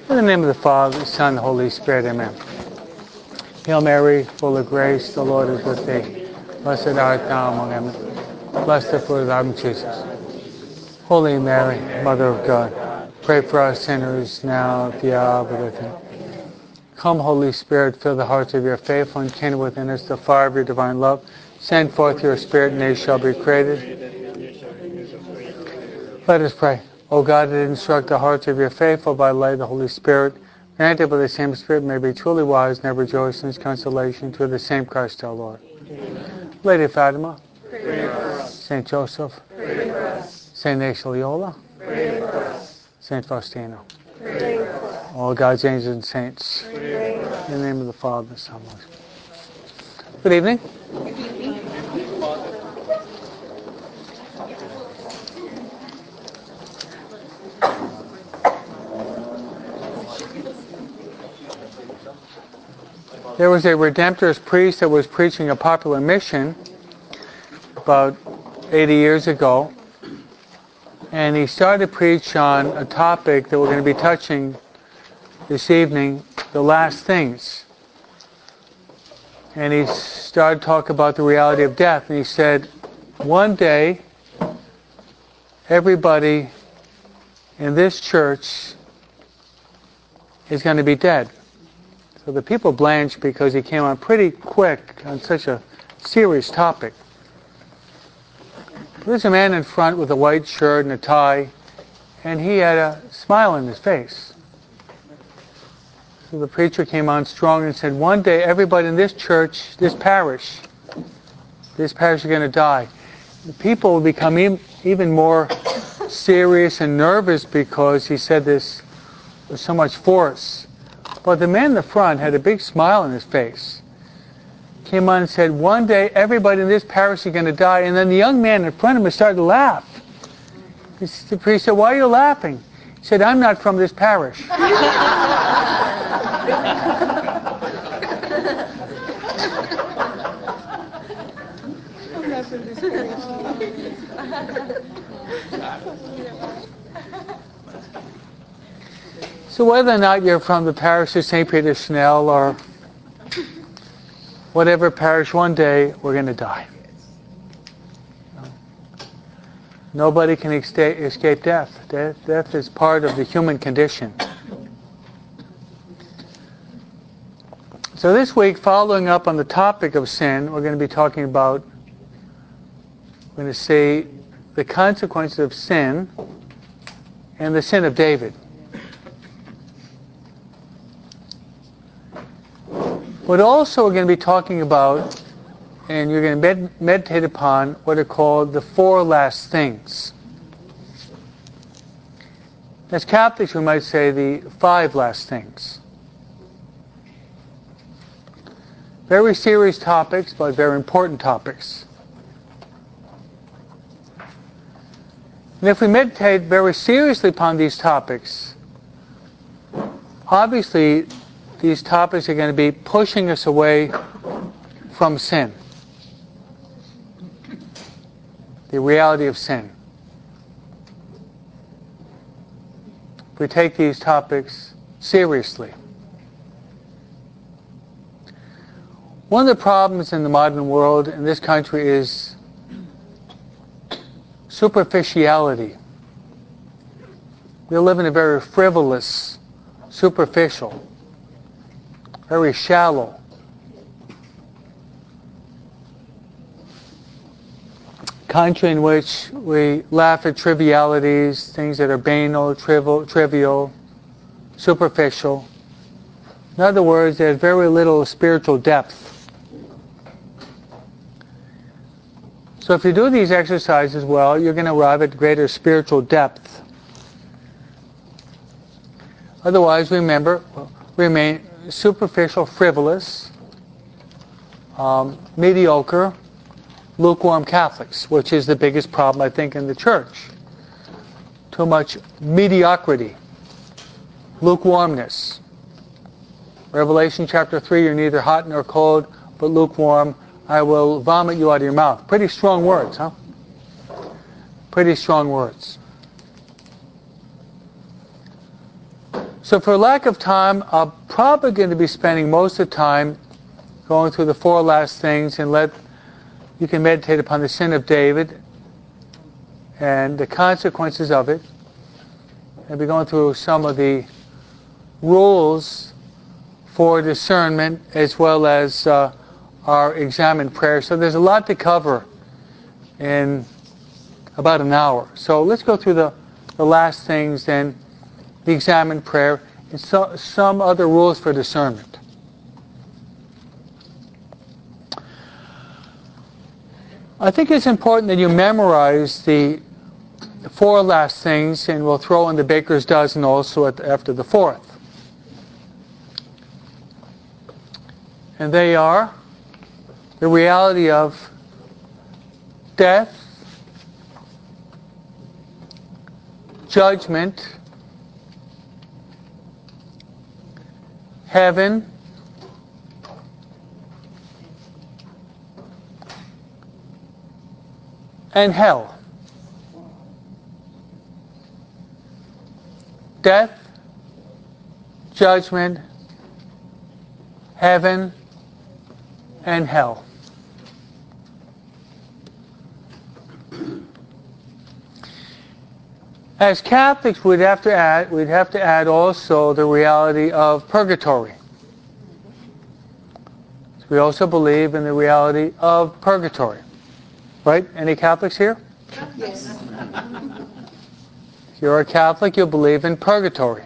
In the name of the Father, the Son, and the Holy Spirit, amen. Hail Mary, full of grace, the Lord is with thee. Blessed art thou among women. Blessed the fruit of thy womb, Jesus. Holy Mary, Mother of God, pray for us sinners now at the hour of our death. Come, Holy Spirit, fill the hearts of your faithful and kindle within us the fire of your divine love. Send forth your Spirit, and they shall be created. Let us pray. O God, that instruct the hearts of your faithful by the light of the Holy Spirit, grant that by the same Spirit may be truly wise and ever rejoice in his consolation through the same Christ our Lord. Lady Fatima, pray for us. Saint Joseph, pray for us. Saint Ignatius Loyola, pray for us. Saint Faustina, pray for us. All God's angels and saints, pray for us. In the name of the Father, the Son, and the Holy Spirit. Good evening. There was a Redemptorist priest that was preaching a popular mission about 80 years ago, and he started to preach on a topic that we're going to be touching this evening, the last things. And he started to talk about the reality of death, and he said, one day, everybody in this church is going to be dead. So the people blanched because he came on pretty quick on such a serious topic. There's a man in front with a white shirt and a tie, and he had a smile on his face. So the preacher came on strong and said, one day everybody in this church, this parish is going to die. The people will become even more serious and nervous because he said this with so much force. But the man in the front had a big smile on his face. Came on and said, one day everybody in this parish is going to die. And then the young man in front of him started to laugh. The priest said, why are you laughing? He said, I'm not from this parish. So whether or not you're from the parish of St. Peter Schnell or whatever parish, one day we're going to die. Nobody can escape death. Death is part of the human condition. So this week, following up on the topic of sin, we're going to be talking about, we're going to see the consequences of sin and the sin of David. But also we're going to be talking about, and you're going to meditate upon, what are called the four last things. As Catholics, we might say the five last things. Very serious topics, but very important topics. And if we meditate very seriously upon these topics, obviously these topics are going to be pushing us away from sin. The reality of sin. If we take these topics seriously. One of the problems in the modern world, in this country, is superficiality. We live in a very frivolous, superficial, very shallow, country in which we laugh at trivialities, things that are banal, trivial, superficial. In other words, there's very little spiritual depth. So if you do these exercises well, you're going to arrive at greater spiritual depth. Otherwise, remember, remain superficial, frivolous, mediocre, lukewarm Catholics, which is the biggest problem, I think, in the church. Too much mediocrity, lukewarmness. Revelation chapter 3, you're neither hot nor cold, but lukewarm. I will vomit you out of your mouth. Pretty strong words, huh? Pretty strong words. So for lack of time, I'm probably going to be spending most of the time going through the 4 last things, and you can meditate upon the sin of David and the consequences of it. I'll be going through some of the rules for discernment as well as our examined prayer. So there's a lot to cover in about an hour. So let's go through the last things, then the examined prayer, and some other rules for discernment. I think it's important that you memorize the 4 last things, and we'll throw in the baker's dozen also after the 4th. And they are the reality of death, judgment, heaven, and hell. Death, judgment, heaven, and hell. As Catholics, we'd have to add also the reality of purgatory. We also believe in the reality of purgatory. Right? Any Catholics here? Yes. If you're a Catholic, you'll believe in purgatory.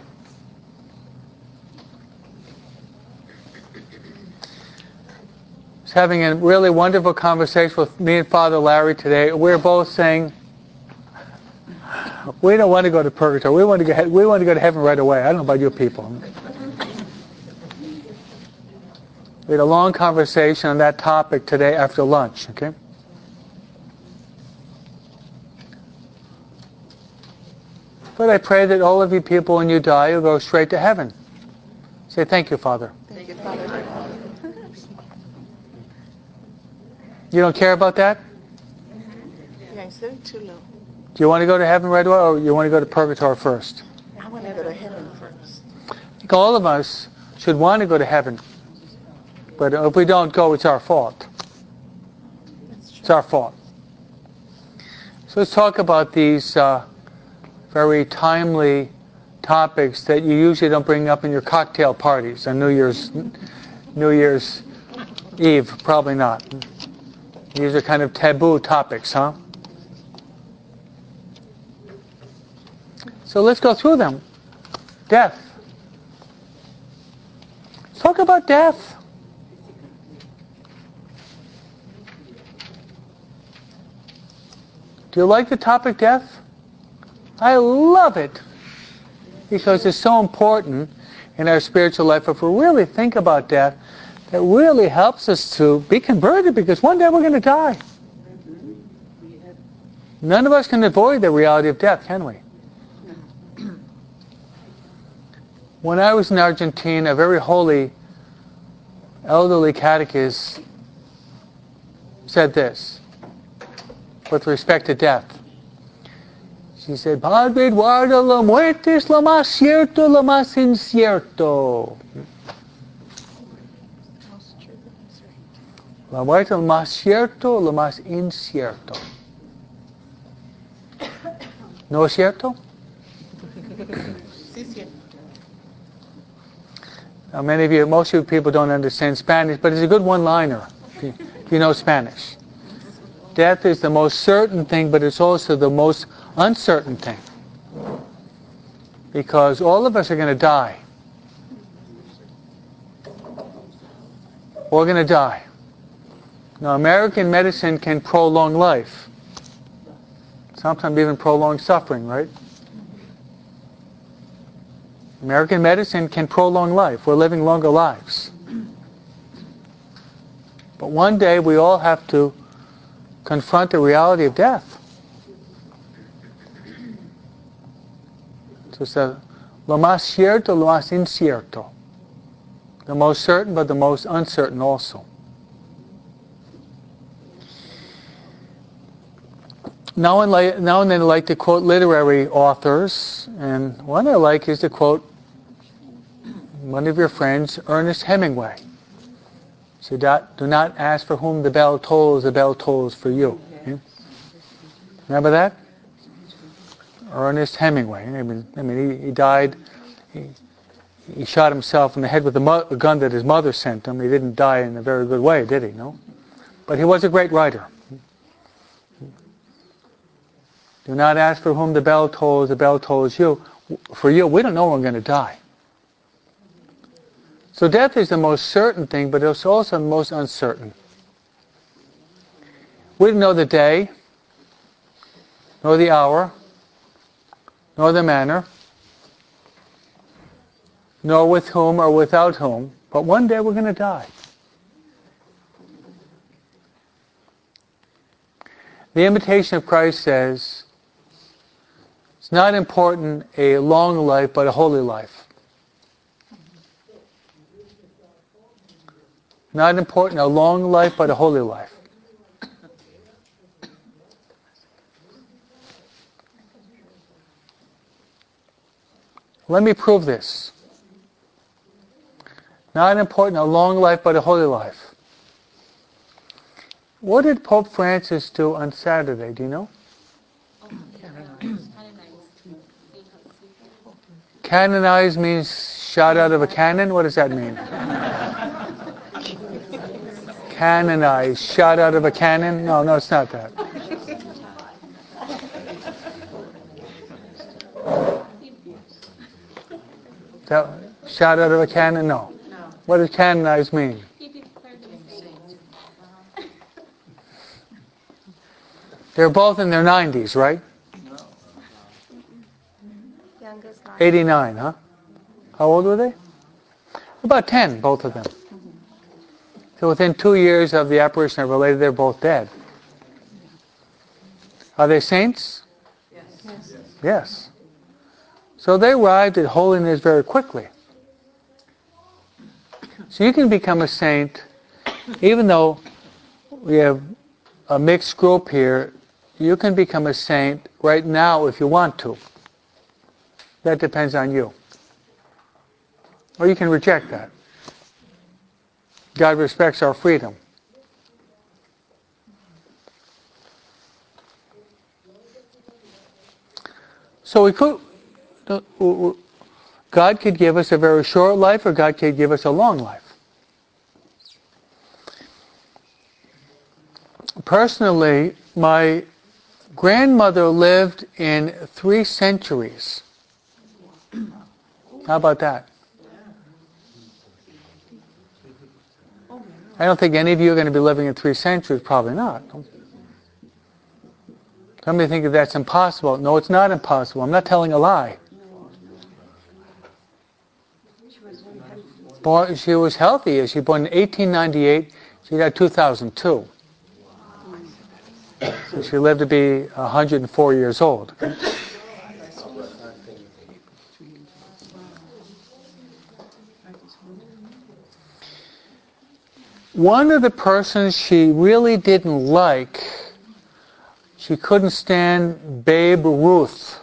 I was having a really wonderful conversation with me and Father Larry today. We were both saying, we don't want to go to purgatory. We want to go to heaven right away. I don't know about you people. We had a long conversation on that topic today after lunch, okay? But I pray that all of you people, when you die, you'll go straight to heaven. Say, thank you, Father. Thank you, Father. You don't care about that? Yeah, instead of too low. Do you want to go to heaven right away, or you want to go to purgatory first? I want to go to heaven first. I think all of us should want to go to heaven. But if we don't go, it's our fault. That's true. It's our fault. So let's talk about these very timely topics that you usually don't bring up in your cocktail parties on New Year's Eve. Probably not. These are kind of taboo topics, huh? So let's go through them. Death. Let's talk about death. Do you like the topic death? I love it because it's so important in our spiritual life. If we really think about death, that really helps us to be converted, because one day we're going to die. None of us can avoid the reality of death, can we? When I was in Argentina, a very holy elderly catechist said this with respect to death. She said, Padre Eduardo, la muerte es lo más cierto, lo más incierto. La muerte es lo más cierto, lo más incierto. ¿No es cierto? Sí, cierto. Now, most of you people don't understand Spanish, but it's a good one-liner if you know Spanish. Death is the most certain thing, but it's also the most uncertain thing. Because all of us are going to die. We're going to die. Now, American medicine can prolong life. Sometimes even prolong suffering, right? American medicine can prolong life. We're living longer lives. But one day we all have to confront the reality of death. So it's lo más cierto, lo más incierto. The most certain, but the most uncertain also. Now and then I like to quote literary authors, and one I like is to quote one of your friends, Ernest Hemingway. So do not ask for whom the bell tolls for you. Yeah? Remember that? Ernest Hemingway. He died. He shot himself in the head with a gun that his mother sent him. He didn't die in a very good way, did he? No. But he was a great writer. Do not ask for whom the bell tolls you. For you, we don't know when we're going to die. So death is the most certain thing, but it's also the most uncertain. We don't know the day, nor the hour, nor the manner, nor with whom or without whom, but one day we're going to die. The Imitation of Christ says, it's not important a long life, but a holy life. Not important a long life, but a holy life. Let me prove this. Not important a long life, but a holy life. What did Pope Francis do on Saturday? Do you know? Canonize means shot out of a cannon? What does that mean? Canonize, shot out of a cannon? No, it's not that. Shot out of a cannon? No. What does canonize mean? They're both in their 90s, right? 89, huh? How old were they? About 10, both of them. So within 2 years of the apparition of Our Lady, they're both dead. Are they saints? Yes. So they arrived at holiness very quickly. So you can become a saint, even though we have a mixed group here, you can become a saint right now if you want to. That depends on you. Or you can reject that. God respects our freedom. So God could give us a very short life, or God could give us a long life. Personally, my grandmother lived in 3 centuries. How about that? I don't think any of you are going to be living in 3 centuries. Probably not. Somebody think that that's impossible. No, it's not impossible. I'm not telling a lie. She was healthy. She was born in 1898. She died 2002. So she lived to be 104 years old. One of the persons she really didn't like, she couldn't stand Babe Ruth.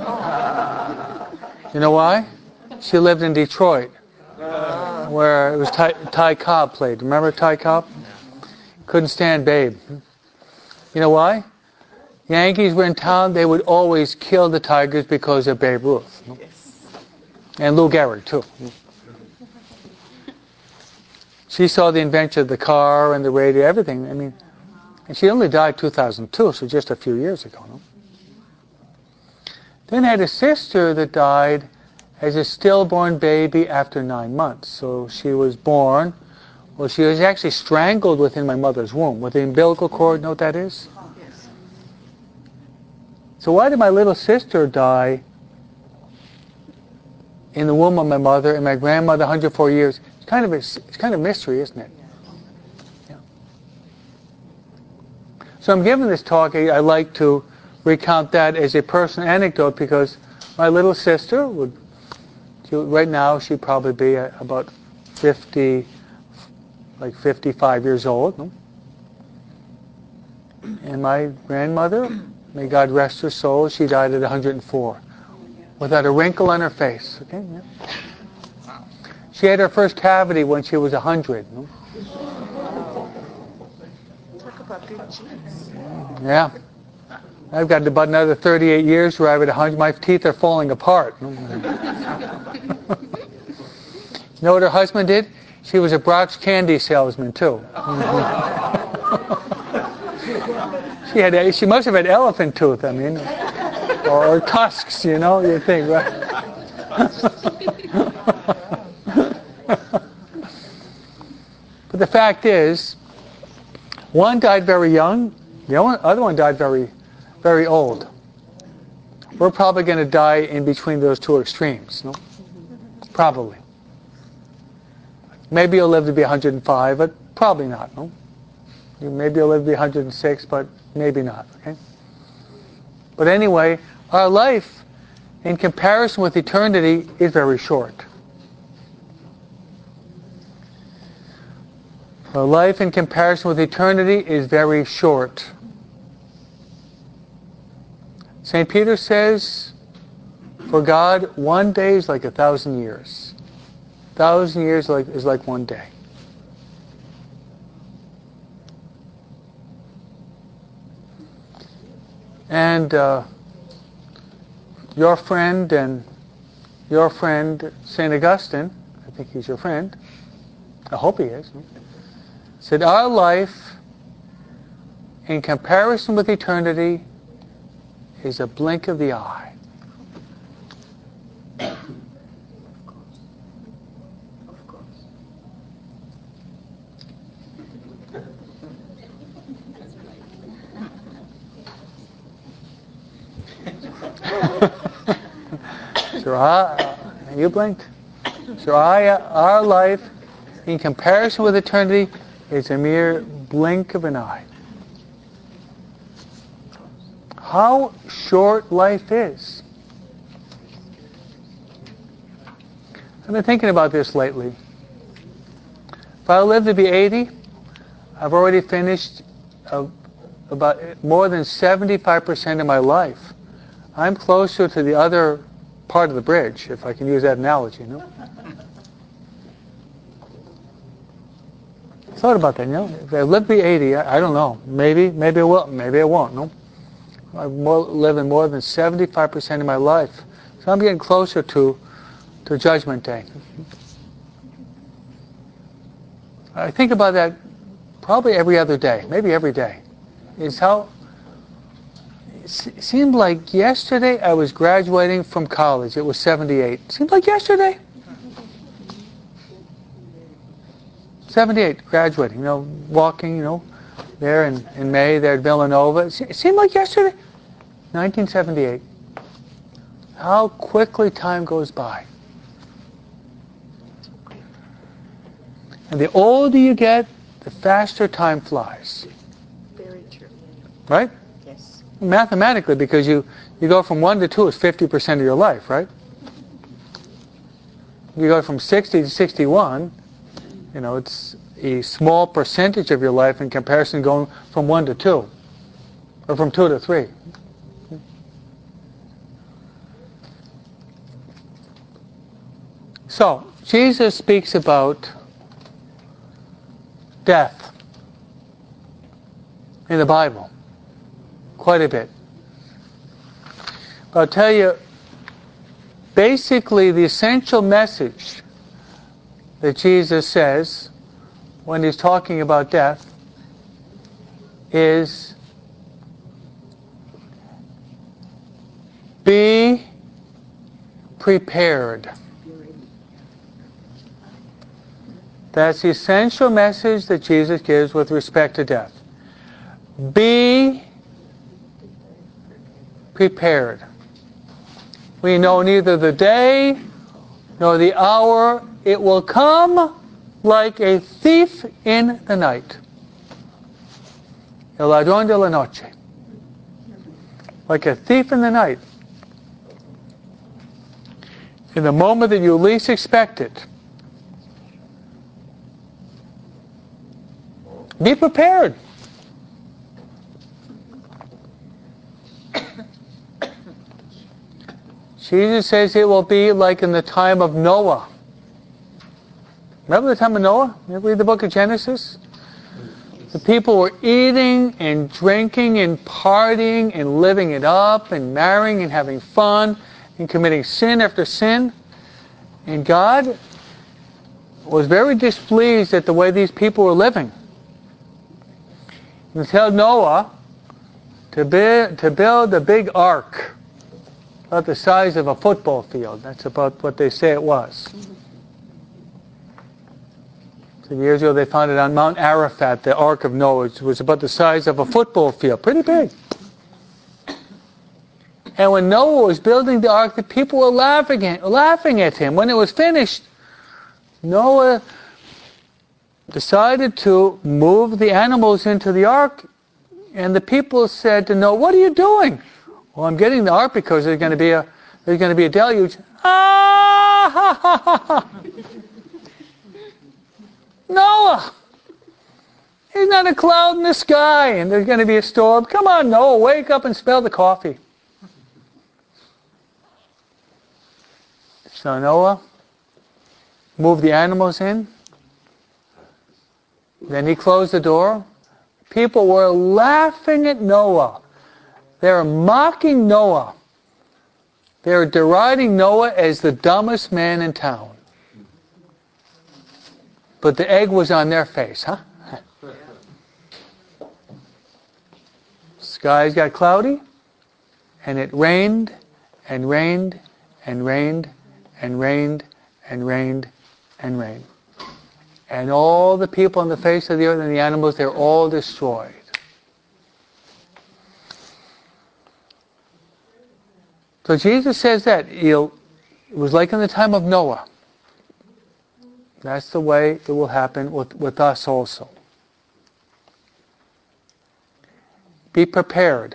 You know why? She lived in Detroit, where it was Ty Cobb played. Remember Ty Cobb? Couldn't stand Babe. You know why? Yankees were in town, they would always kill the Tigers because of Babe Ruth. And Lou Gehrig, too. She saw the invention of the car and the radio, everything. And she only died 2002, so just a few years ago. No? Then had a sister that died as a stillborn baby after 9 months. So she was born, well, she was actually strangled within my mother's womb. With the umbilical cord, know what that is? Yes. So why did my little sister die in the womb of my mother and my grandmother 104 years? It's kind of mystery, isn't it? Yeah. So I'm giving this talk, I like to recount that as a personal anecdote because my little sister right now she'd probably be about 50, like 55 years old. No? And my grandmother, may God rest her soul, she died at 104 without a wrinkle on her face. Okay? Yeah. She had her first cavity when she was 100. Talk about good genes. Yeah. I've got about another 38 years to arrive at 100. My teeth are falling apart. You know what her husband did? She was a Brock's candy salesman, too. She must have had elephant tooth, I mean. Or tusks, you know, you think, right? But the fact is, one died very young, the other one died very, very old. We're probably going to die in between those two extremes, no? Probably. Maybe you'll live to be 105, but probably not, no? Maybe you'll live to be 106, but maybe not, okay? But anyway, our life, in comparison with eternity, is very short. Our life in comparison with eternity is very short. St. Peter says, for God, one day is like 1,000 years. 1,000 years is like one day. And your friend St. Augustine, I think he's your friend, I hope he is, said our life in comparison with eternity is a blink of the eye. Of course. So you blinked. So our life in comparison with eternity is a mere blink of an eye. How short life is. I've been thinking about this lately. If I live to be 80, I've already finished about more than 75% of my life. I'm closer to the other part of the bridge, if I can use that analogy, no? I thought about that, you know. If I live to be 80, I don't know. Maybe I will, maybe I won't, no? I'm living more than 75% of my life. So I'm getting closer to Judgment Day. I think about that probably every other day, maybe every day. It seemed like yesterday I was graduating from college. It was 78. It seemed like yesterday. 78, graduating, walking, there in May, there at Villanova. It seemed like yesterday. 1978. How quickly time goes by. And the older you get, the faster time flies. Very true. Right? Yes. Mathematically, because you go from 1 to 2 is 50% of your life, right? You go from 60 to 61, it's a small percentage of your life in comparison going from 1 to 2, or from 2 to 3. So, Jesus speaks about death in the Bible quite a bit. But I'll tell you, basically the essential message that Jesus says when he's talking about death is be prepared. That's the essential message that Jesus gives with respect to death. Be prepared. We know neither the day nor the hour. It will come like a thief in the night. El ladrón de la noche. Like a thief in the night. In the moment that you least expect it. Be prepared. Jesus says it will be like in the time of Noah. Remember the time of Noah? You read the book of Genesis? The people were eating and drinking and partying and living it up and marrying and having fun and committing sin after sin. And God was very displeased at the way these people were living. He told Noah to build a big ark about the size of a football field. That's about what they say it was. Some years ago they found it on Mount Arafat, the Ark of Noah. It was about the size of a football field. Pretty big. And when Noah was building the ark, the people were laughing at him. When it was finished, Noah decided to move the animals into the ark, and the people said to Noah, "What are you doing?" "Well, I'm getting the ark because there's going to be a deluge." Ah, ha, ha, ha, ha. Noah, there's not a cloud in the sky, and there's going to be a storm. Come on, Noah, wake up and smell the coffee. So Noah moved the animals in. Then he closed the door. People were laughing at Noah. They were mocking Noah. They were deriding Noah as the dumbest man in town. But the egg was on their face, huh? Skies got cloudy, and it rained, and rained, and rained, and rained, and rained, and rained. And all the people on the face of the earth and the animals, they're all destroyed. So Jesus says that it was like in the time of Noah. That's the way it will happen with us also. Be prepared.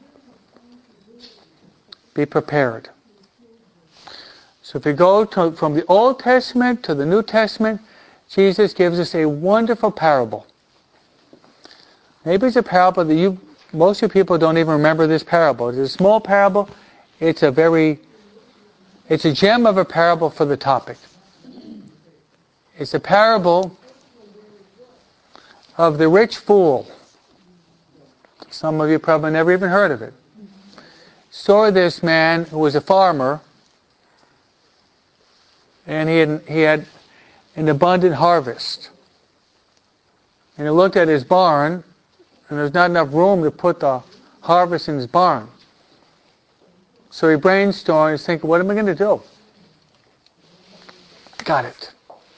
Be prepared. So if we go from the Old Testament to the New Testament, Jesus gives us a wonderful parable. Maybe it's a parable that most of you people don't even remember this parable. It's a small parable. It's a gem of a parable for the topic. It's a parable of the rich fool. Some of you probably never even heard of it. Saw this man who was a farmer, and he had an abundant harvest. And he looked at his barn, and there's not enough room to put the harvest in his barn. So he brainstormed, he's thinking, what am I going to do? Got it.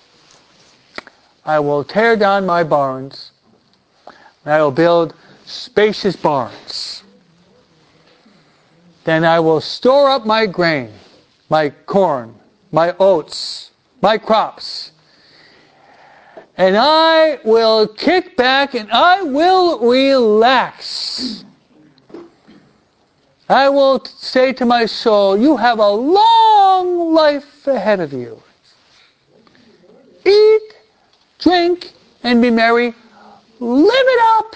I will tear down my barns, and I will build spacious barns. Then I will store up my grain, my corn, my oats, my crops. And I will kick back and I will relax. I will say to my soul, you have a long life ahead of you. Eat, drink, and be merry. Live it up.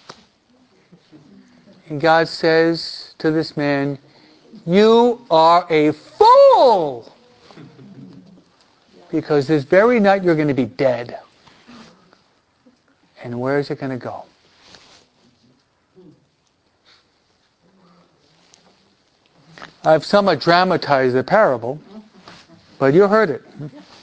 And God says to this man, you are a fool. Because this very night you're going to be dead. And where is it going to go? I've somewhat dramatized the parable, but you heard it.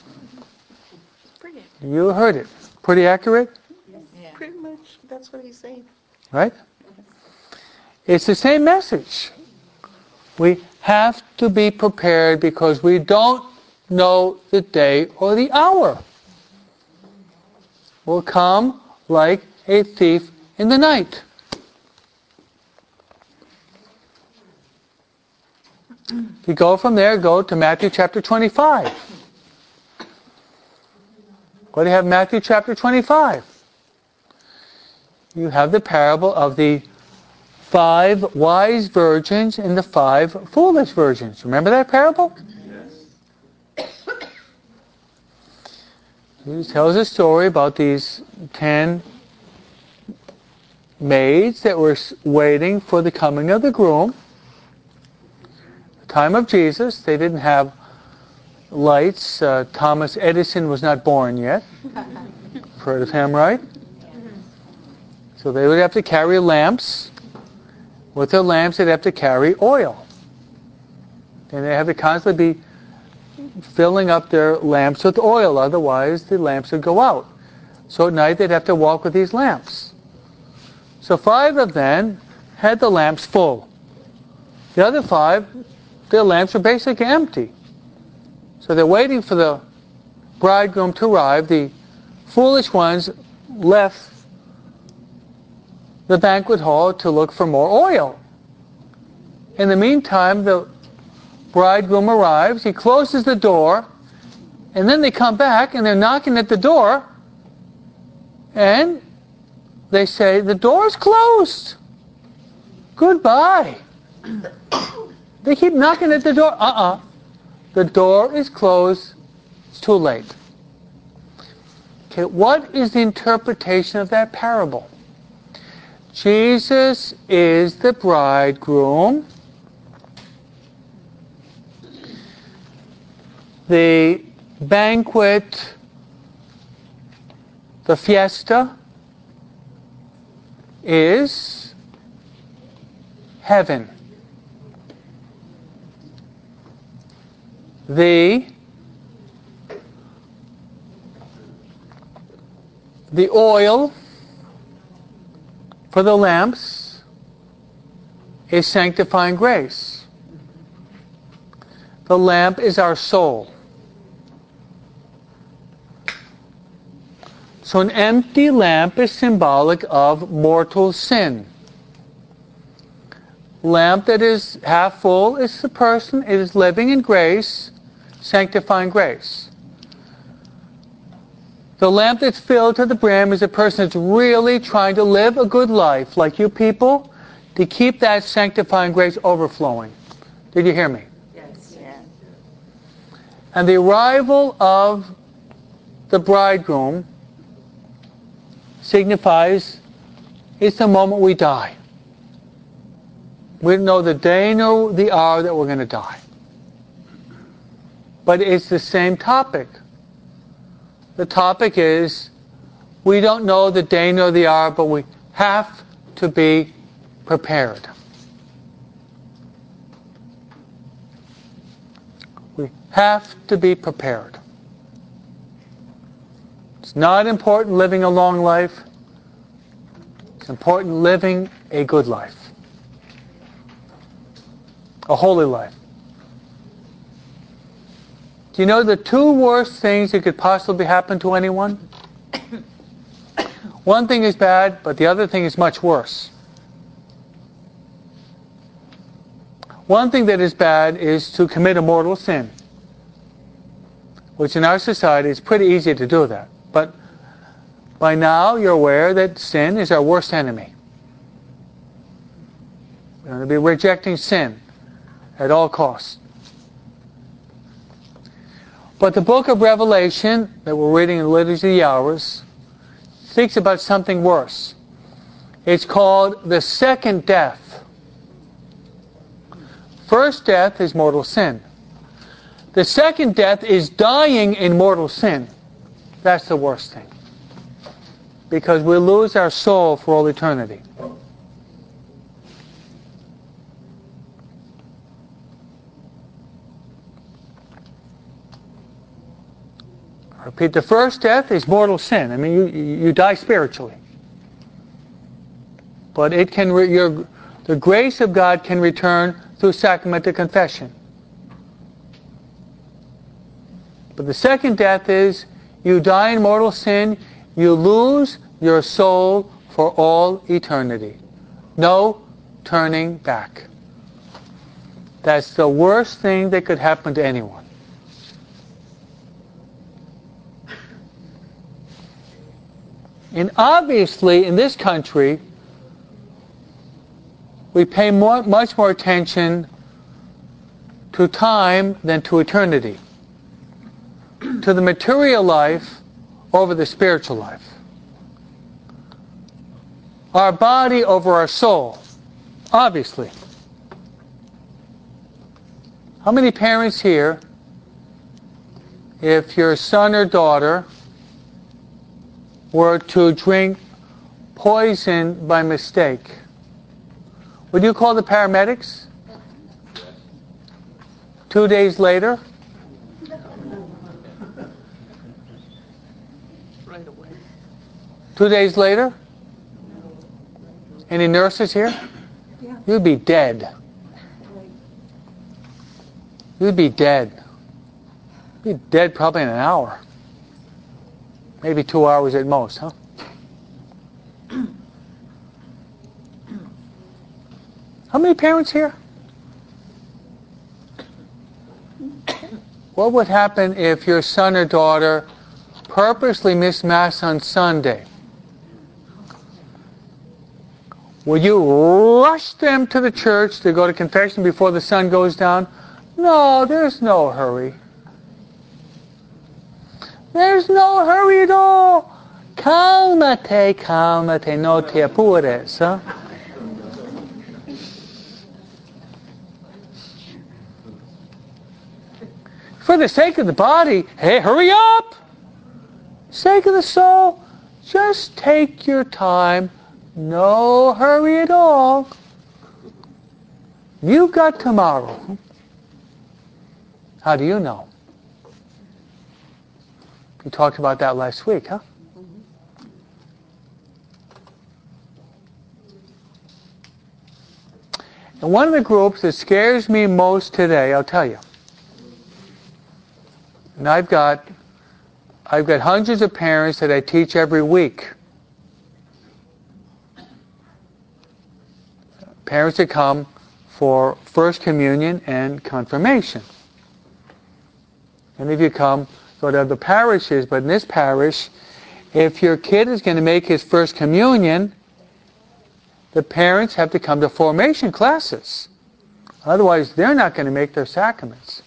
You heard it. Pretty accurate? Yeah. Pretty much, that's what he's saying. Right? It's the same message. We have to be prepared because we don't know the day or the hour. Will come like a thief in the night. If you go from there, go to Matthew chapter 25. What do you have in Matthew chapter 25? You have the parable of the 5 wise virgins and the 5 foolish virgins. Remember that parable? Yes. He tells a story about these 10 maids that were waiting for the coming of the groom. The time of Jesus, they didn't have lights. Thomas Edison was not born yet. Heard of him, right? So they would have to carry lamps. With their lamps, they'd have to carry oil. And they have to constantly be filling up their lamps with oil, otherwise the lamps would go out. So at night they'd have to walk with these lamps. So 5 of them had the lamps full. The other 5, their lamps were basically empty. So they're waiting for the bridegroom to arrive. The foolish ones left the banquet hall to look for more oil. In the meantime, the bridegroom arrives, he closes the door, and then they come back and they're knocking at the door, and they say, "The door's closed. Goodbye." They keep knocking at the door. The door is closed. It's too late. Okay, what is the interpretation of that parable? Jesus is the bridegroom. The banquet, the fiesta, is heaven. The oil for the lamps is sanctifying grace. The lamp is our soul. So an empty lamp is symbolic of mortal sin. Lamp that is half full is the person, it is living in grace, sanctifying grace. The lamp that's filled to the brim is a person that's really trying to live a good life, like you people, to keep that sanctifying grace overflowing. Did you hear me? Yes. Yeah. And the arrival of the bridegroom signifies it's the moment we die. We don't know the day nor the hour that we're going to die. But it's the same topic. The topic is, we don't know the day nor the hour, but we have to be prepared. We have to be prepared. It's not important living a long life. It's important living a good life. A holy life. Do you know the 2 worst things that could possibly happen to anyone? One thing is bad, but the other thing is much worse. One thing that is bad is to commit a mortal sin, which in our society is pretty easy to do that. But by now you're aware that sin is our worst enemy. We're going to be rejecting sin at all costs. But the book of Revelation that we're reading in the Liturgy of the Hours speaks about something worse. It's called the second death. First death is mortal sin. The second death is dying in mortal sin. That's the worst thing. Because we lose our soul for all eternity. I repeat, the first death is mortal sin. I mean, you die spiritually. But it can the grace of God can return through sacrament of confession. But the second death is you die in mortal sin, you lose your soul for all eternity. No turning back. That's the worst thing that could happen to anyone. And obviously, in this country, we pay much more attention to time than to eternity. To the material life over the spiritual life. Our body over our soul. Obviously. How many parents here if your son or daughter were to drink poison by mistake? Would you call the paramedics? 2 days later? Right away. 2 days later? Any nurses here? Yeah. You'd be dead. You'd be dead. You'd be dead probably in an hour. Maybe 2 hours at most, huh? How many parents here? What would happen if your son or daughter purposely missed Mass on Sunday? Would you rush them to the church to go to confession before the sun goes down? No, there's no hurry. There's no hurry at all. Calmate, calmate, no te apures. Huh? For the sake of the body, hey, hurry up! Sake of the soul, just take your time. No hurry at all. You've got tomorrow. How do you know? We talked about that last week, huh? And one of the groups that scares me most today, I'll tell you. And I've got hundreds of parents that I teach every week. Parents that come for First Communion and Confirmation. Many of you go to other parishes, but in this parish, if your kid is going to make his First Communion, the parents have to come to formation classes. Otherwise, they're not going to make their sacraments.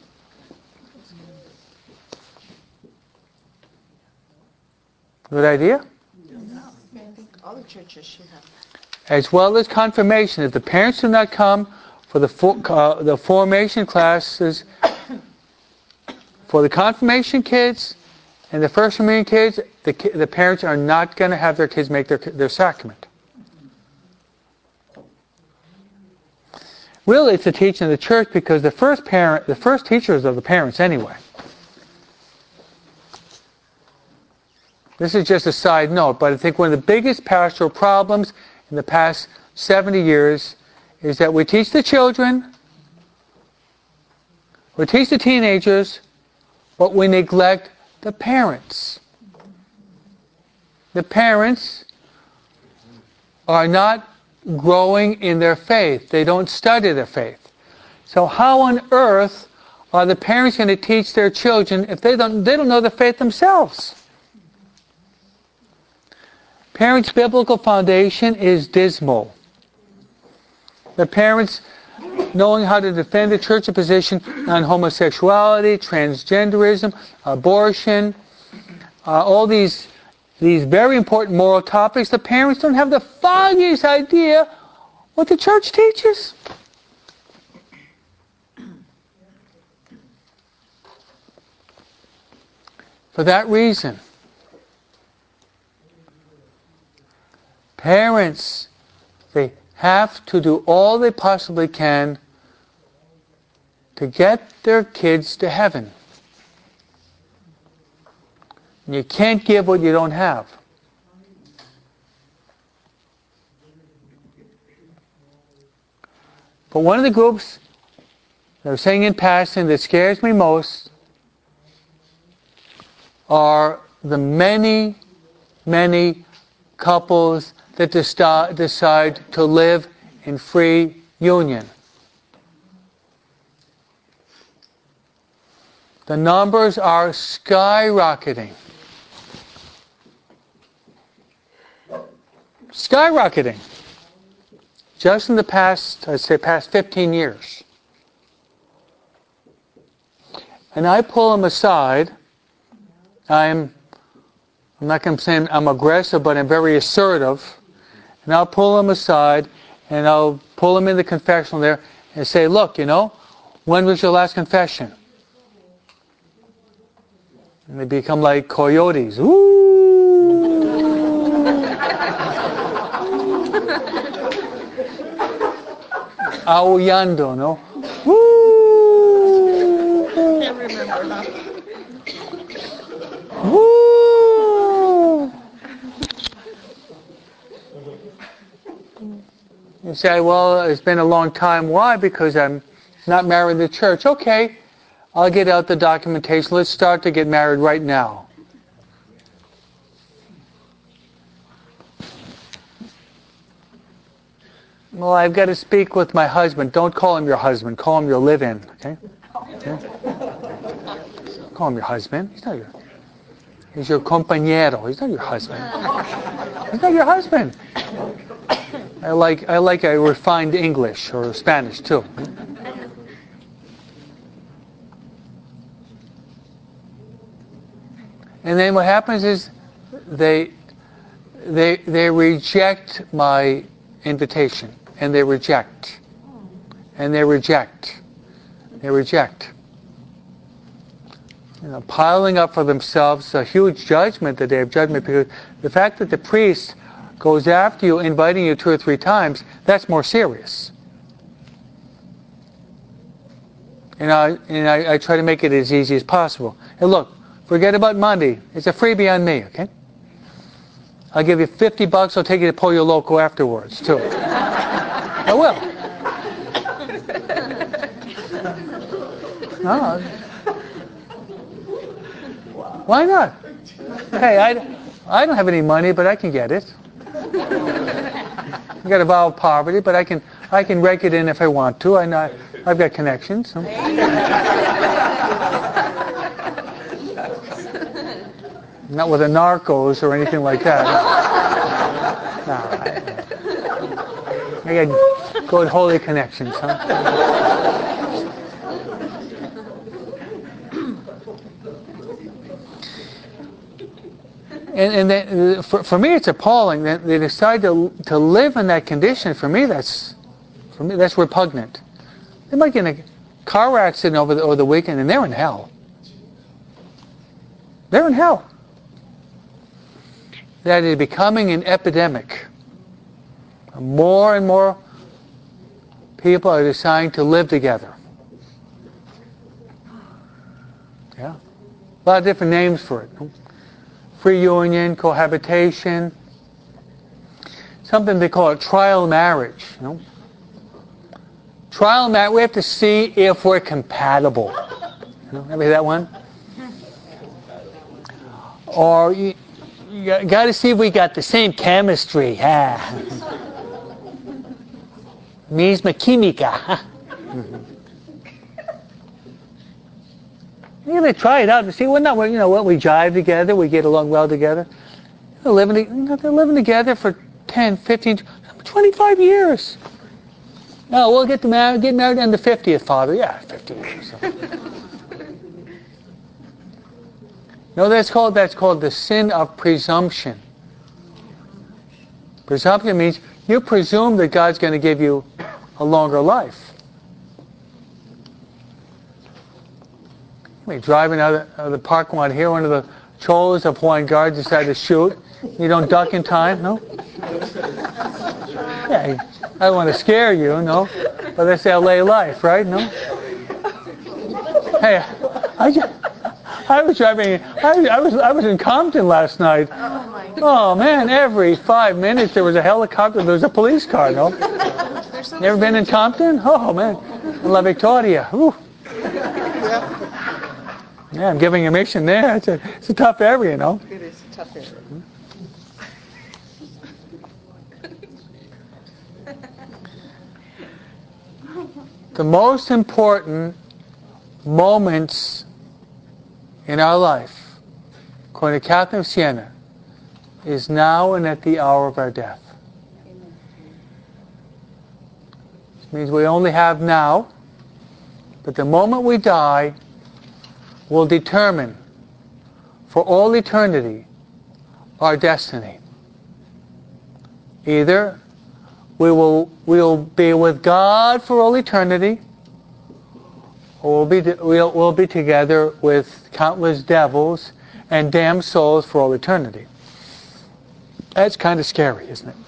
Good idea? I think all the churches should have that. As well as confirmation. If the parents do not come for the formation classes, for the confirmation kids and the First Communion kids, the parents are not going to have their kids make their sacrament. Really, it's the teaching of the church because the first teachers are the parents anyway. This is just a side note, but I think one of the biggest pastoral problems in the past 70 years is that we teach the children, we teach the teenagers, but we neglect the parents. The parents are not growing in their faith. They don't study their faith. So how on earth are the parents going to teach their children if they don't know the faith themselves? Parents' biblical foundation is dismal. The parents knowing how to defend the church's position on homosexuality, transgenderism, abortion, all these very important moral topics, the parents don't have the foggiest idea what the church teaches. For that reason, parents, they have to do all they possibly can to get their kids to heaven. You can't give what you don't have. But one of the groups that I was saying in passing that scares me most are the many, many couples that decide to live in free union. The numbers are skyrocketing. Skyrocketing. Just in the past 15 years. And I pull them aside. I'm not going to say I'm aggressive, but I'm very assertive. And I'll pull them aside, and I'll pull them in the confessional there, and say, look, when was your last confession? And they become like coyotes. Ooh! Aullando, no? Woo! Can't remember now. Woo! You say, well, it's been a long time. Why? Because I'm not married in the church. Okay, I'll get out the documentation. Let's start to get married right now. Well, I've got to speak with my husband. Don't call him your husband. Call him your live-in. Okay? Call him your husband. He's your compañero. He's not your husband. He's not your husband. I like a refined English or Spanish too. And then what happens is they reject my invitation, and they reject, and they reject, they reject. Piling up for themselves a huge judgment, the day of judgment, because the fact that the priest goes after you, inviting you 2 or 3 times, that's more serious. And I try to make it as easy as possible. And look, forget about Monday. It's a freebie on me, okay? I'll give you $50. I'll take you to Pollo Loco afterwards, too. I will. No. Why not? Hey, I don't have any money, but I can get it. I've got a vow of poverty, but I can rake it in if I want to. I've got connections. So. Not with the narcos or anything like that. I got good holy connections, huh? And then, for me, it's appalling that they decide to live in that condition. For me, that's repugnant. They might get in a car accident over the weekend, and they're in hell. They're in hell. That is becoming an epidemic. More and more people are deciding to live together. Yeah, a lot of different names for it. Free union, cohabitation, something they call a trial marriage. Trial marriage, we have to see if we're compatible. Ever hear that one? Or you got to see if we got the same chemistry. Misma química. You gotta try it out and see. We're not, we jive together. We get along well together. They're living together for 10, 15, 25 years. No, we'll get married on the 50th, Father. Yeah, 50 years. No, that's called the sin of presumption. Presumption means you presume that God's going to give you a longer life. Driving out of the parking lot here, one of the cholos of Hawaiian Guards decided to shoot. You don't duck in time, no? Yeah, I don't want to scare you, no? But that's LA life, right? No? Hey, I was driving. I was in Compton last night. Oh man! Every 5 minutes there was a helicopter. There was a police car. No. Never been in Compton? Oh man, La Victoria. Ooh. Yeah, I'm giving a mission there. It's a tough area, you know. It is a tough area. The most important moments in our life, according to Catherine of Siena, is now and at the hour of our death. This means we only have now, but the moment we die will determine for all eternity our destiny. Either we'll be with God for all eternity, we'll be together with countless devils and damned souls for all eternity. That's kind of scary, isn't it?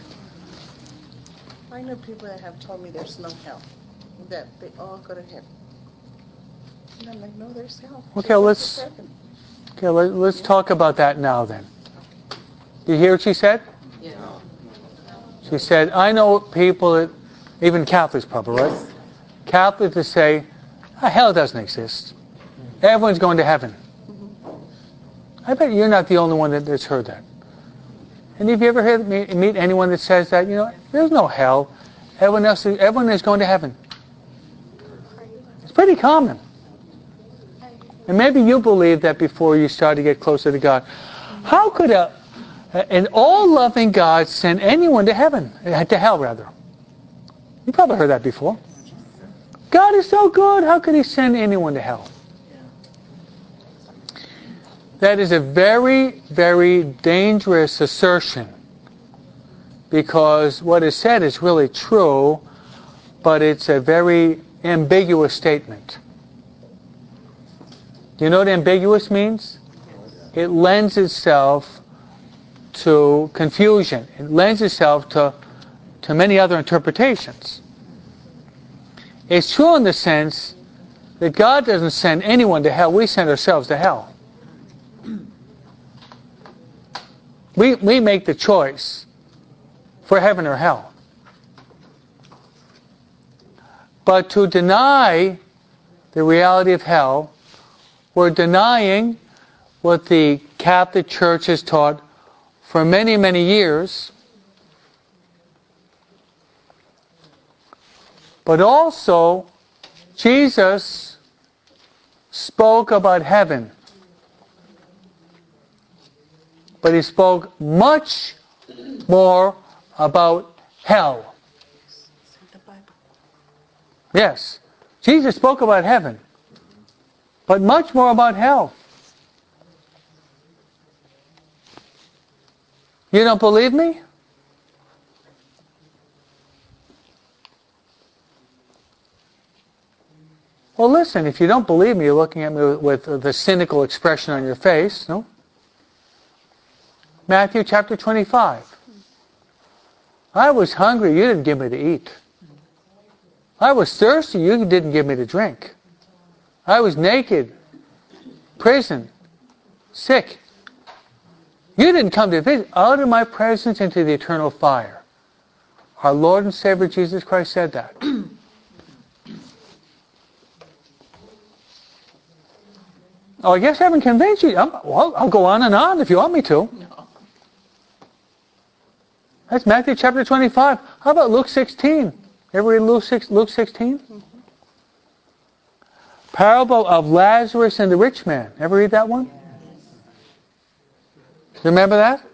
I know people that have told me there's no hell, that they all go to heaven. And I'm like, no, there's hell. Okay, let's talk about that now then. You hear what she said? Yeah. She said, I know people, that, even Catholics probably, right? Catholics that say, hell doesn't exist. Everyone's going to heaven. I bet you're not the only one that's heard that. And have you ever meet anyone that says that, there's no hell. Everyone is going to heaven. It's pretty common. And maybe you believed that before you started to get closer to God. How could an all-loving God send anyone to heaven, to hell rather? You probably heard that before. God is so good, how could he send anyone to hell? That is a very, very dangerous assertion, because what is said is really true, but it's a very ambiguous statement. Do you know what ambiguous means? It lends itself to confusion. It lends itself to many other interpretations. It's true in the sense that God doesn't send anyone to hell. We send ourselves to hell. We make the choice for heaven or hell. But to deny the reality of hell, we're denying what the Catholic Church has taught for many, many years. But also, Jesus spoke about heaven. But he spoke much more about hell. Yes, Jesus spoke about heaven, but much more about hell. You don't believe me? Well, listen, if you don't believe me, you're looking at me with the cynical expression on your face, no? Matthew chapter 25. I was hungry, you didn't give me to eat. I was thirsty, you didn't give me to drink. I was naked, prison, sick. You didn't come to visit. Out of my presence into the eternal fire. Our Lord and Savior Jesus Christ said that. Oh, I guess I haven't convinced you. I'll go on and on if you want me to. No. That's Matthew chapter 25. How about Luke 16? Ever read Luke 16? Mm-hmm. Parable of Lazarus and the rich man. Ever read that one? Yes. Remember that?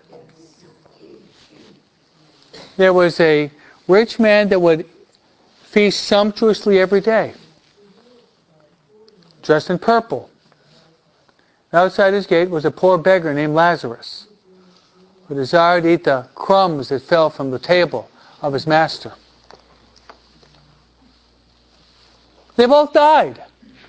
There was a rich man that would feast sumptuously every day, dressed in purple. Outside his gate was a poor beggar named Lazarus, who desired to eat the crumbs that fell from the table of his master. They both died.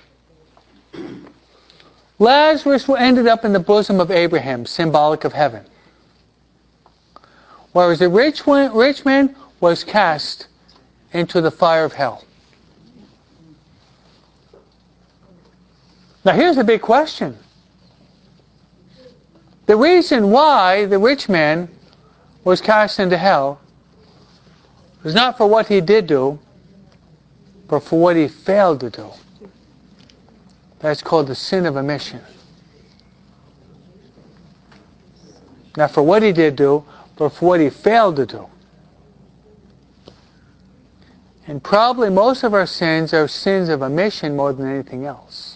Lazarus ended up in the bosom of Abraham, symbolic of heaven. Whereas the rich man was cast into the fire of hell. Now here's the big question. The reason why the rich man was cast into hell was not for what he did do, but for what he failed to do. That's called the sin of omission. Not for what he did do, but for what he failed to do. And probably most of our sins are sins of omission more than anything else.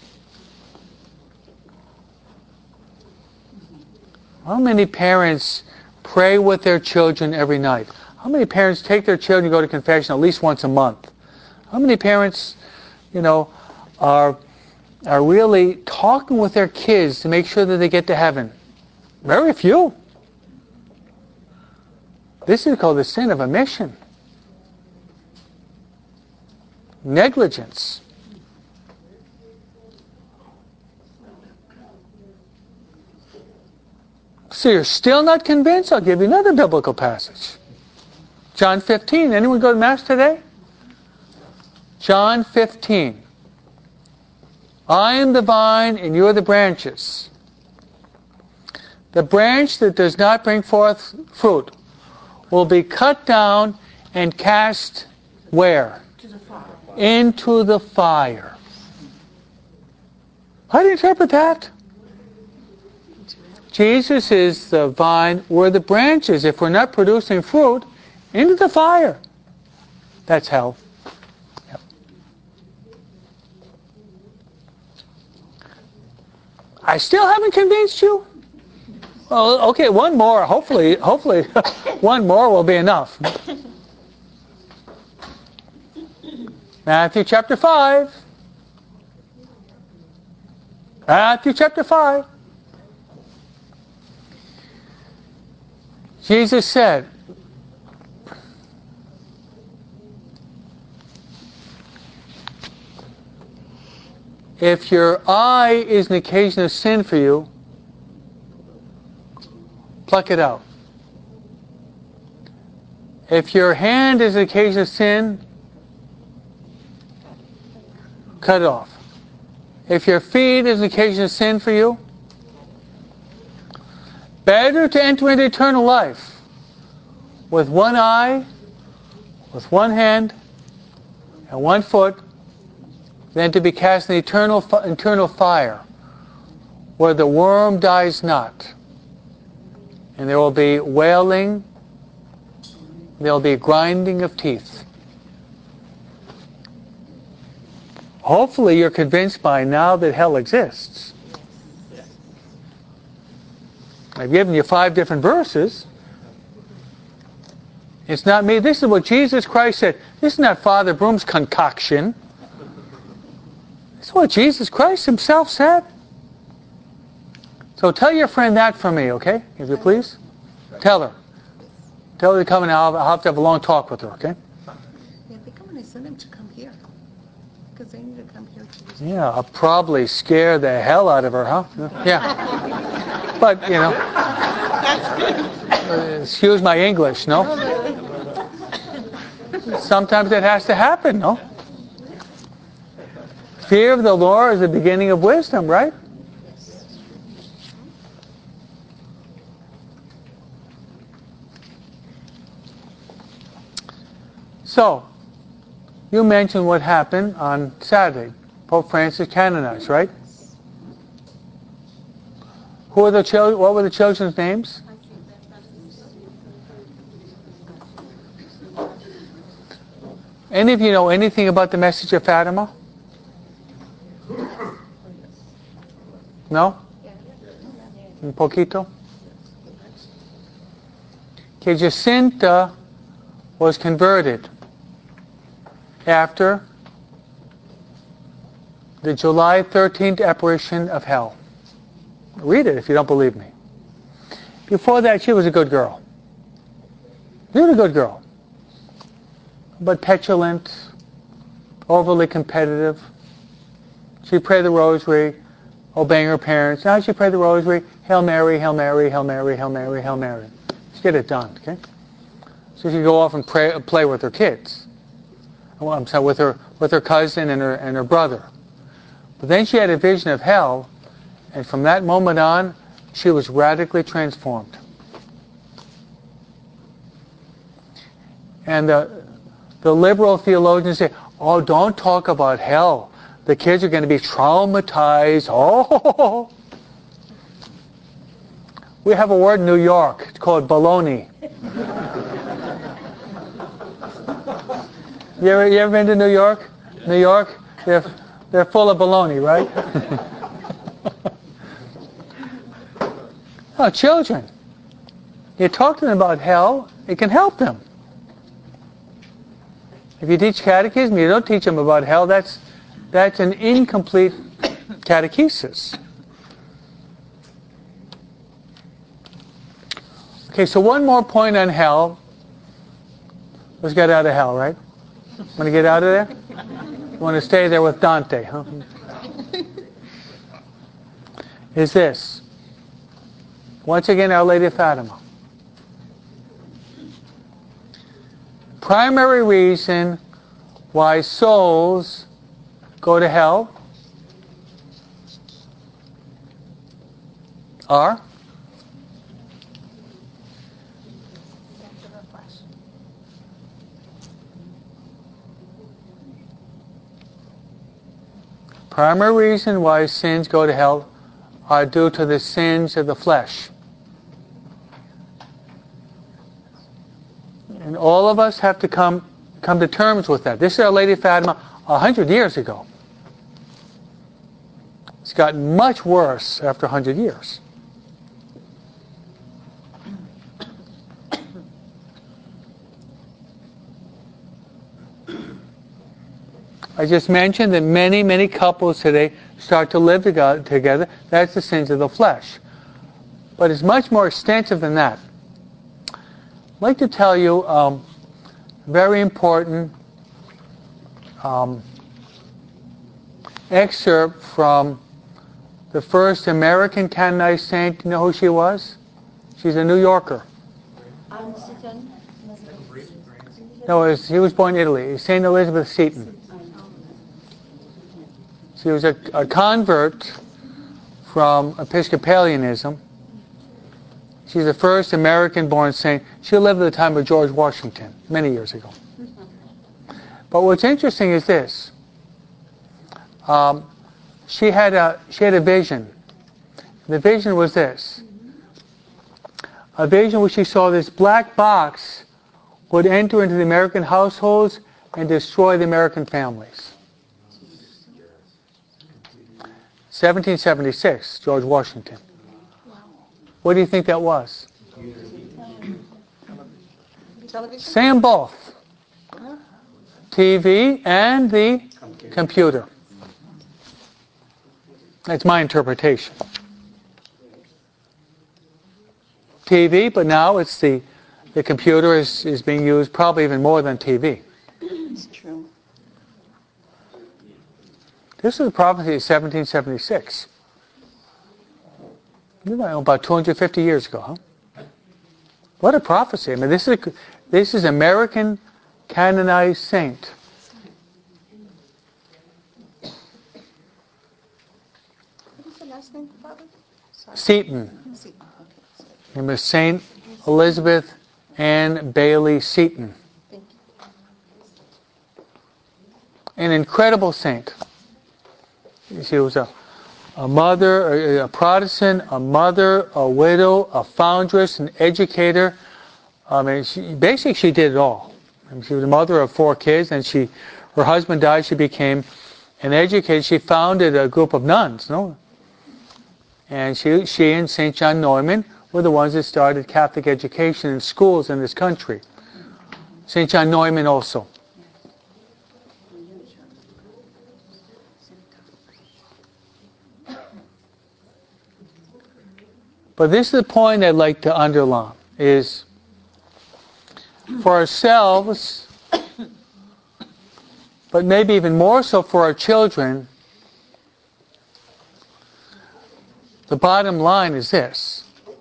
How many parents pray with their children every night? How many parents take their children to go to confession at least once a month? How many parents, are really talking with their kids to make sure that they get to heaven? Very few. This is called the sin of omission. Negligence. So you're still not convinced? I'll give you another biblical passage. John 15. Anyone go to Mass today? John 15. I am the vine and you are the branches. The branch that does not bring forth fruit will be cut down and cast where? Into the fire. How do you interpret that? Jesus is the vine, we're the branches. If we're not producing fruit, into the fire. That's hell. Yep. I still haven't convinced you? Well, okay, one more. Hopefully, one more will be enough. Matthew chapter 5. Matthew chapter 5. Jesus said, if your eye is an occasion of sin for you, pluck it out. If your hand is an occasion of sin, cut it off. If your feet is an occasion of sin for you, better to enter into eternal life with one eye, with one hand, and one foot, than to be cast in the eternal fire, where the worm dies not. And there will be wailing, there will be grinding of teeth. Hopefully you're convinced by now that hell exists. I've given you 5 different verses. It's not me. This is what Jesus Christ said. This is not Father Broom's concoction. This is what Jesus Christ himself said. So tell your friend that for me, okay? If you please. Tell her. Tell her to come and I'll have to have a long talk with her, okay? Yeah, they come and I send them to come here. Because they need to come here to Yeah, I'll probably scare the hell out of her, huh? Yeah. But, you know. Excuse my English, no? Sometimes it has to happen, no? Fear of the Lord is the beginning of wisdom, right? So, you mentioned what happened on Saturday. Pope Francis canonized, right? Who are the children? What were the children's names? Any of you know anything about the message of Fatima? No? Un poquito? Okay, Jacinta was converted after the July 13th apparition of hell. Read it if you don't believe me. Before that, she was a good girl. She was a good girl. But petulant, overly competitive. She'd pray the rosary, obeying her parents. Now she'd pray the rosary, Hail Mary, Hail Mary, Hail Mary, Hail Mary, Hail Mary. She'd get it done, okay? So she'd go off and play with her kids. Well, I'm sorry, with her cousin and her brother. But then she had a vision of hell, and from that moment on, she was radically transformed. And the liberal theologians say, oh, don't talk about hell. The kids are going to be traumatized. Oh, we have a word in New York. It's called baloney. You ever been to New York? Yeah. New York, they're full of baloney, right? Oh, children. You talk to them about hell, it can help them. If you teach catechism, you don't teach them about hell, that's an incomplete catechesis. Okay, so one more point on hell. Let's get out of hell, right? Want to get out of there? You want to stay there with Dante, huh? Is this. Once again, Our Lady of Fatima. Primary reason why souls go to hell are primary reason why sins go to hell are due to the sins of the flesh. And all of us have to come to terms with that. This is Our Lady of Fatima 100 years ago. It's gotten much worse after 100 years. I just mentioned that many, many couples today start to live together. That's the sins of the flesh. But it's much more extensive than that. I'd like to tell you a very important excerpt from the first American canonized saint. You know who she was? She's a New Yorker. No, he was born in Italy. Saint Elizabeth Seton. She was a convert from Episcopalianism. She's the first American-born saint. She lived at the time of George Washington, many years ago. But what's interesting is this. She had a vision. The vision was this. A vision where she saw this black box would enter into the American households and destroy the American families. 1776, George Washington. What do you think that was? Television? Same both. TV and the computer. That's my interpretation. TV, but now it's the computer is being used probably even more than TV. It's true. This is a prophecy of 1776. About 250 years ago, huh? What a prophecy. I mean, this is American canonized saint. What is the last name, Father? Sorry. Seton. Seton. Okay. Her name is Saint Elizabeth Ann Bailey Seton. Thank you. An incredible saint. She was a mother, a Protestant, a mother, a widow, a foundress, an educator. I mean, she did it all. I mean, she was a mother of 4 kids, and her husband died. She became an educator. She founded a group of nuns, no? And she and St. John Neumann were the ones that started Catholic education in schools in this country. St. John Neumann also. But this is the point I'd like to underline, is for ourselves, but maybe even more so for our children, the bottom line is this.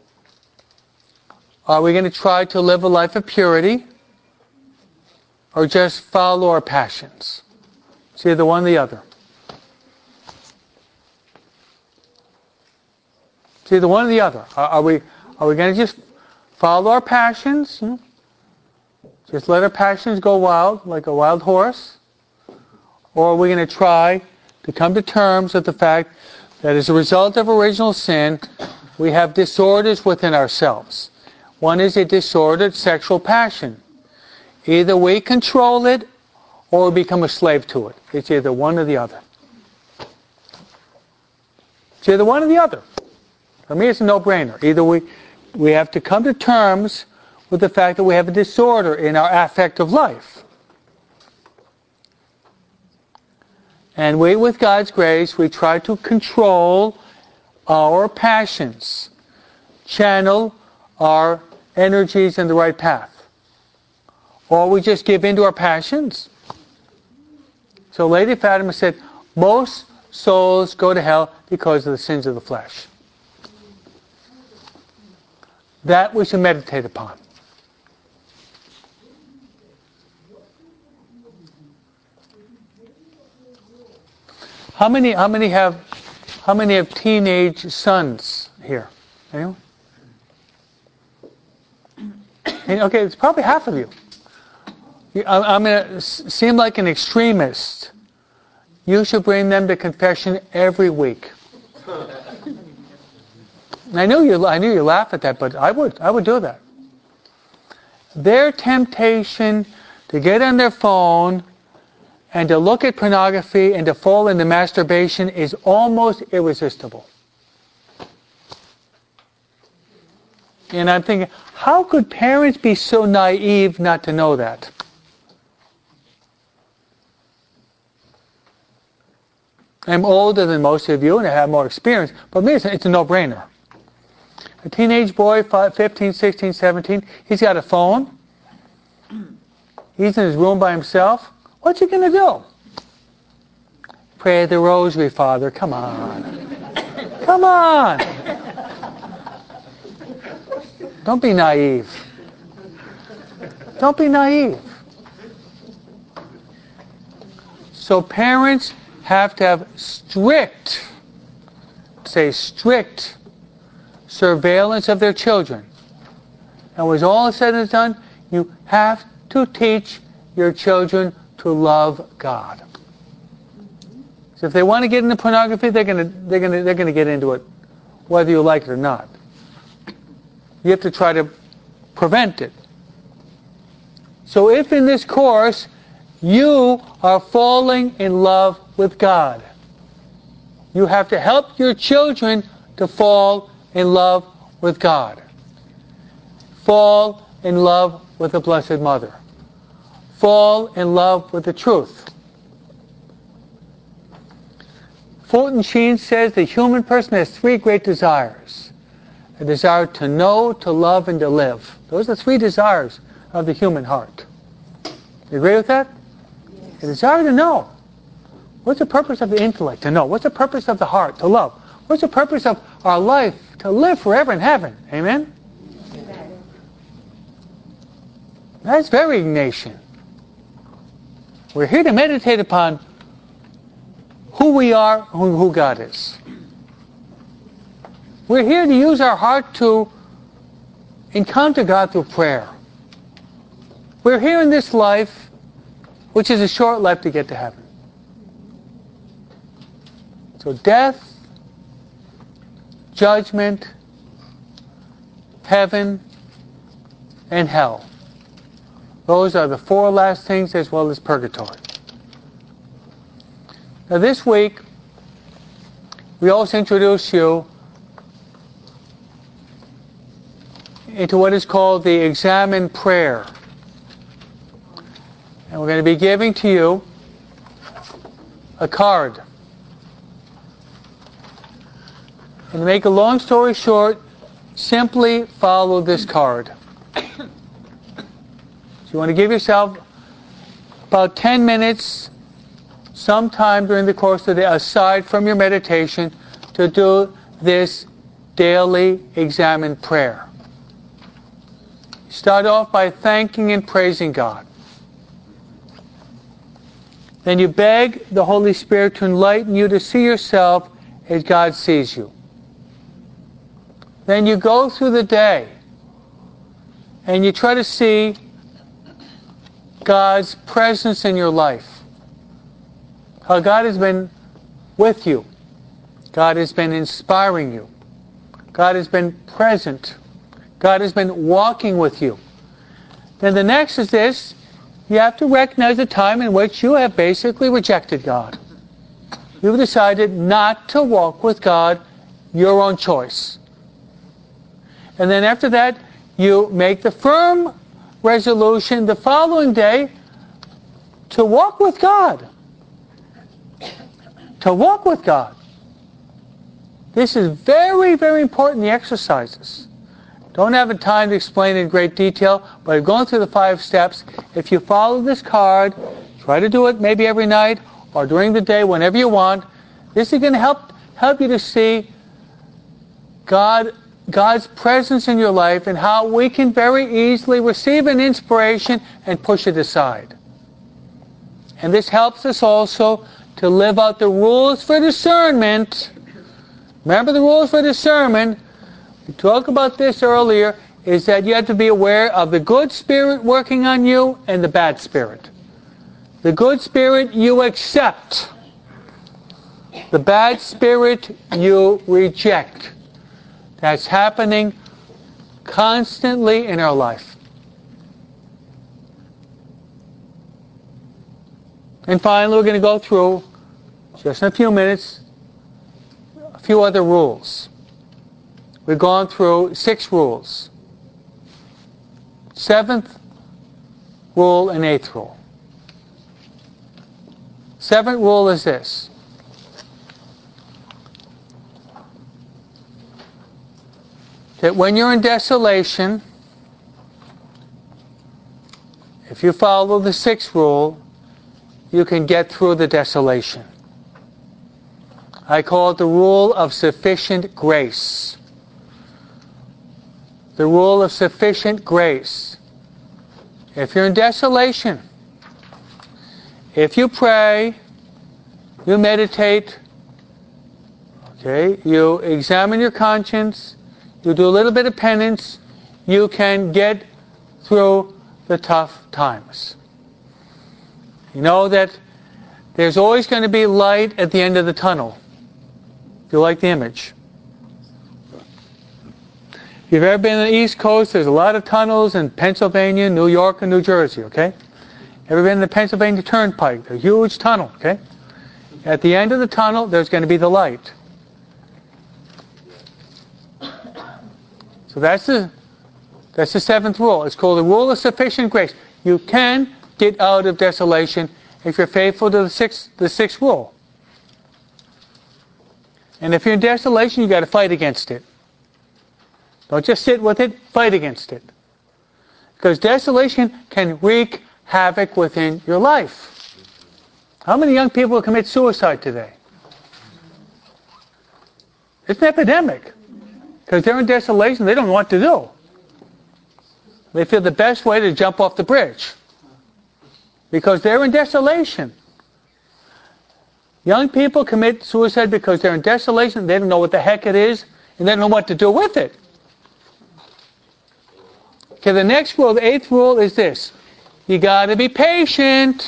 Are we going to try to live a life of purity or just follow our passions? It's either one or the other. It's either one or the other. Are we going to just follow our passions? Just let our passions go wild, like a wild horse? Or are we going to try to come to terms with the fact that as a result of original sin, we have disorders within ourselves? One is a disordered sexual passion. Either we control it or we become a slave to it. It's either one or the other. It's either one or the other. For me, it's a no-brainer. Either we have to come to terms with the fact that we have a disorder in our affective life. And we, with God's grace, we try to control our passions, channel our energies in the right path. Or we just give in to our passions. So Lady Fatima said, most souls go to hell because of the sins of the flesh. that we should meditate upon. How many have teenage sons here? Anyone? Okay, it's probably half of you. I'm going to seem like an extremist. You should bring them to confession every week. I knew you laugh at that, but I would do that. Their temptation to get on their phone and to look at pornography and to fall into masturbation is almost irresistible. And I'm thinking, how could parents be so naive not to know that? I'm older than most of you and I have more experience, but me, it's a no-brainer. A teenage boy, 15, 16, 17, he's got a phone. He's in his room by himself. What's he going to do? Pray the rosary, Father. Come on. Come on. Don't be naive. Don't be naive. So parents have to have strict surveillance of their children. And when all is said and done, you have to teach your children to love God. So if they want to get into pornography, they're going to get into it, whether you like it or not. You have to try to prevent it. So if in this course you are falling in love with God, you have to help your children to fall in love with God. Fall in love with the Blessed Mother. Fall in love with the truth. Fulton Sheen says the human person has three great desires. A desire to know, to love, and to live. Those are three desires of the human heart. You agree with that? Yes. A desire to know. What's the purpose of the intellect? To know. What's the purpose of the heart? To love. What's the purpose of our life? To live forever in heaven. Amen? Amen. That's very Ignatian. We're here to meditate upon who we are, who God is. We're here to use our heart to encounter God through prayer. We're here in this life, which is a short life, to get to heaven. So death, judgment, heaven, and hell. Those are the four last things, as well as purgatory. Now this week, we also introduce you into what is called the examen prayer. And we're going to be giving to you a card. And to make a long story short, simply follow this card. So you want to give yourself about 10 minutes sometime during the course of the day, aside from your meditation, to do this daily examen prayer. Start off by thanking and praising God. Then you beg the Holy Spirit to enlighten you to see yourself as God sees you. Then you go through the day and you try to see God's presence in your life. How God has been with you. God has been inspiring you. God has been present. God has been walking with you. Then the next is this. You have to recognize the time in which you have basically rejected God. You've decided not to walk with God, your own choice. And then after that, you make the firm resolution the following day to walk with God. To walk with God. This is very, very important, the exercises. Don't have the time to explain in great detail, but I've gone through the 5 steps. If you follow this card, try to do it maybe every night or during the day, whenever you want. This is going to help you to see God's God's presence in your life and how we can very easily receive an inspiration and push it aside. And this helps us also to live out the rules for discernment. Remember the rules for discernment? We talked about this earlier, is that you have to be aware of the good spirit working on you and the bad spirit. The good spirit you accept. The bad spirit you reject. That's happening constantly in our life. And finally, we're going to go through, just in a few minutes, a few other rules. We've gone through 6 rules. 7th rule and 8th rule. 7th rule is this. That when you're in desolation, if you follow the 6th rule, you can get through the desolation. I call it the rule of sufficient grace. The rule of sufficient grace. If you're in desolation, if you pray, you meditate, okay, you examine your conscience, you do a little bit of penance, you can get through the tough times. You know that there's always going to be light at the end of the tunnel. If you like the image. If you've ever been on the East Coast, there's a lot of tunnels in Pennsylvania, New York, and New Jersey, okay? Ever been in the Pennsylvania Turnpike? A huge tunnel, okay? At the end of the tunnel, there's going to be the light. So that's the 7th rule. It's called the rule of sufficient grace. You can get out of desolation if you're faithful to the sixth rule. And if you're in desolation, you've got to fight against it. Don't just sit with it, fight against it. Because desolation can wreak havoc within your life. How many young people commit suicide today? It's an epidemic. Because they're in desolation, they don't know what to do. They feel the best way to jump off the bridge. Because they're in desolation. Young people commit suicide because they're in desolation, they don't know what the heck it is, and they don't know what to do with it. Okay, the next rule, the 8th rule, is this. You got to be patient.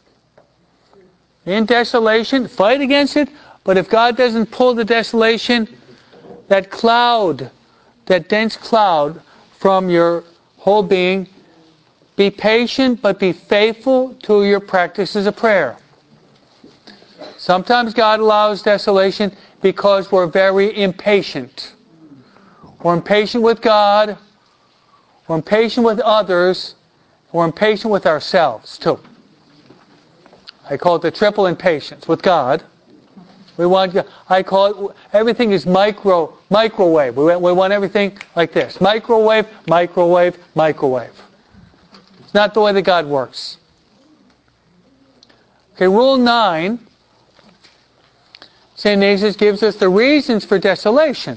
In desolation, fight against it, but if God doesn't pull the desolation, that cloud, that dense cloud from your whole being, be patient, but be faithful to your practices of prayer. Sometimes God allows desolation because we're very impatient. We're impatient with God, we're impatient with others, we're impatient with ourselves too. I call it the triple impatience with God. I call it, everything is microwave. We want everything like this. Microwave, microwave, microwave. It's not the way that God works. Okay, rule 9, St. Ignatius gives us the reasons for desolation.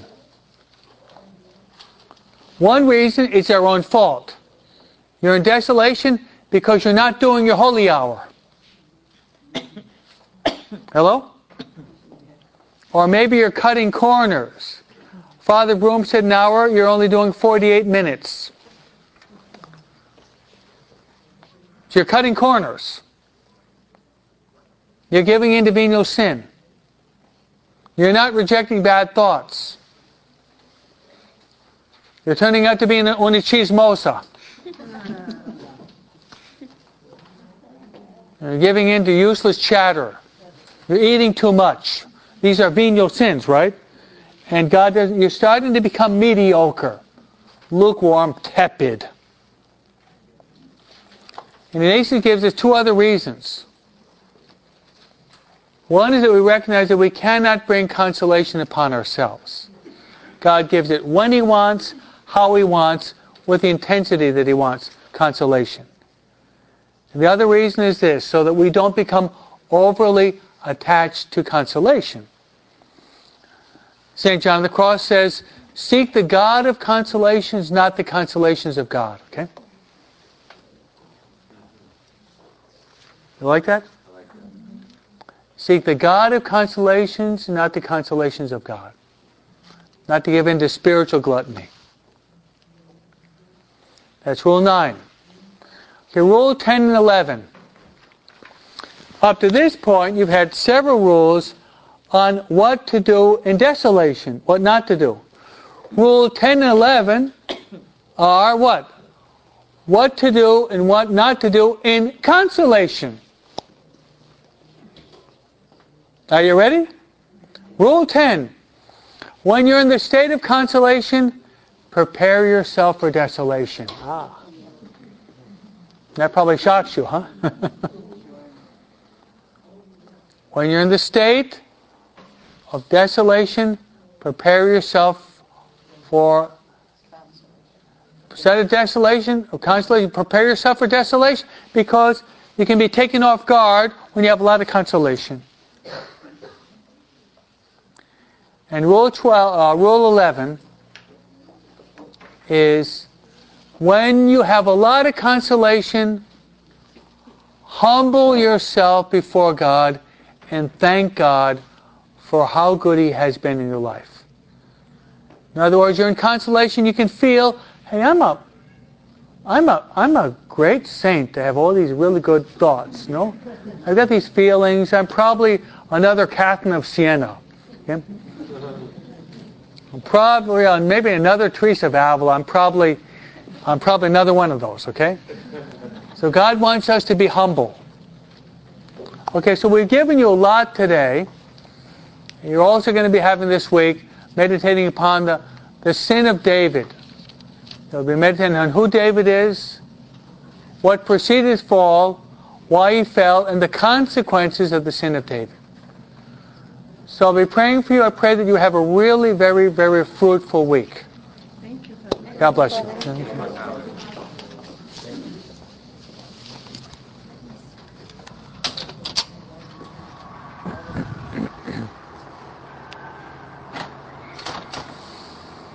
One reason is our own fault. You're in desolation because you're not doing your holy hour. Hello? Or maybe you're cutting corners. Father Broom said an hour, you're only doing 48 minutes. So you're cutting corners. You're giving in to venial sin. You're not rejecting bad thoughts. You're turning out to be una chismosa. You're giving in to useless chatter. You're eating too much. These are venial sins, right? And God doesn't. You're starting to become mediocre, lukewarm, tepid. And Ignatius gives us 2 other reasons. One is that we recognize that we cannot bring consolation upon ourselves. God gives it when He wants, how He wants, with the intensity that He wants consolation. And the other reason is this, so that we don't become overly attached to consolation. St. John of the Cross says Seek the God of consolations, not the consolations of God. Okay? You like that? Seek the God of consolations, not the consolations of God. Not to give in to spiritual gluttony. That's rule 9. Okay, rule 10 and 11. Up to this point, you've had several rules on what to do in desolation, what not to do. Rule 10 and 11 are what? What to do and what not to do in consolation. Are you ready? Rule 10. When you're in the state of consolation, prepare yourself for desolation. That probably shocks you, huh? When you're in the state of desolation, prepare yourself for instead of desolation, or consolation, prepare yourself for desolation, because you can be taken off guard when you have a lot of consolation. And rule 11 is when you have a lot of consolation, humble yourself before God and thank God for how good He has been in your life. In other words, you're in consolation, you can feel, hey, I'm a great saint to have all these really good thoughts, you know? I've got these feelings, I'm probably another Catherine of Siena. Okay? I'm probably maybe another Teresa of Avila. I'm probably another one of those, okay? So God wants us to be humble. Okay, so we've given you a lot today. You're also going to be having this week meditating upon the sin of David. You'll be meditating on who David is, what preceded his fall, why he fell, and the consequences of the sin of David. So I'll be praying for you. I pray that you have a really very, very fruitful week. Thank you. God bless you.